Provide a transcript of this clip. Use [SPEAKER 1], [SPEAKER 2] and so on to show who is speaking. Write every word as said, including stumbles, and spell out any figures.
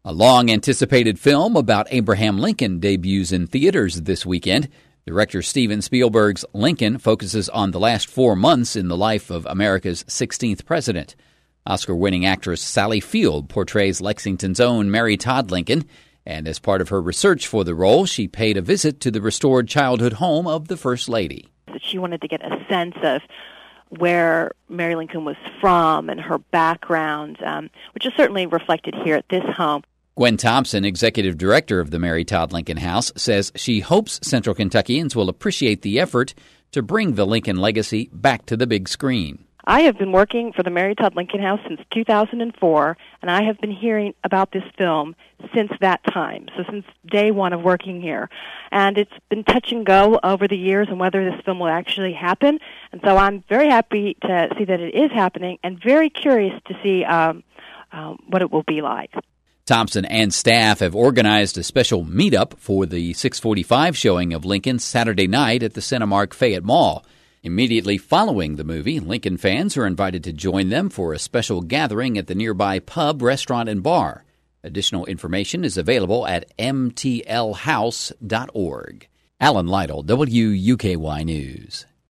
[SPEAKER 1] A long-anticipated film about Abraham Lincoln debuts in theaters this weekend. Director Steven Spielberg's Lincoln focuses on the last four months in the life of America's sixteenth president. Oscar-winning actress Sally Field portrays Lexington's own Mary Todd Lincoln, and as part of her research for the role, she paid a visit to the restored childhood home of the First Lady.
[SPEAKER 2] She wanted to get a sense of where Mary Lincoln was from and her background, um, which is certainly reflected here at this home.
[SPEAKER 1] Gwen Thompson, executive director of the Mary Todd Lincoln House, says she hopes Central Kentuckians will appreciate the effort to bring the Lincoln legacy back to the big screen.
[SPEAKER 2] I have been working for the Mary Todd Lincoln House since two thousand four, and I have been hearing about this film since that time, so since day one of working here. And it's been touch and go over the years on whether this film will actually happen, and so I'm very happy to see that it is happening and very curious to see um, um, what it will be like.
[SPEAKER 1] Thompson and staff have organized a special meetup for the six forty-five showing of Lincoln Saturday night at the Cinemark Fayette Mall. Immediately following the movie, Lincoln fans are invited to join them for a special gathering at the nearby pub, restaurant, and bar. Additional information is available at m t l house dot org. Alan Lytle, W U K Y News.